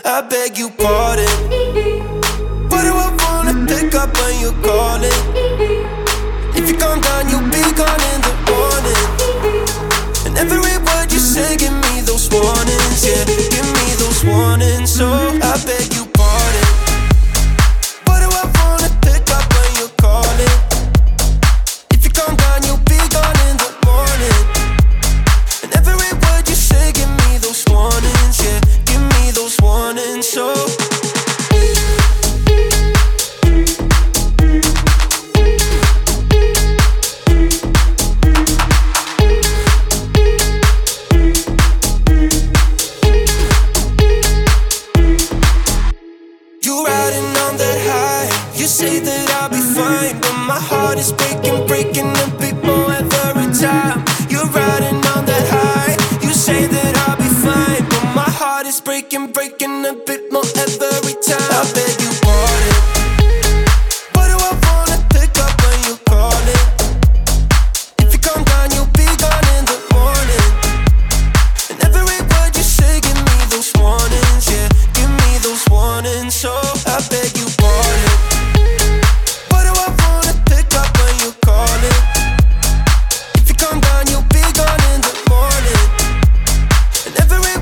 I beg you pardon. Why do I wanna pick up when you're calling? If you come down, you'll be gone in the morning. And every word you say, give me those warnings, yeah. Give me those warnings, so I beg you pardon. Why do I wanna pick up when you're calling? If you come down, you'll be gone in the morning. And every word you say, give me those warnings, yeah. Give me those warnings, so you say that I'll be fine, but my heart is breaking, breaking a bit more every time. You're riding on that high. You say that I'll be fine, but my heart is breaking, breaking a bit more every time. I beg you pardon. Why do I wanna pick up when you're calling? If you come down, you'll be gone in the morning. And every word you say, give me those warnings, yeah. Give me those warnings, so I beg you pardon. If you come down, you'll be gone in the morning. And every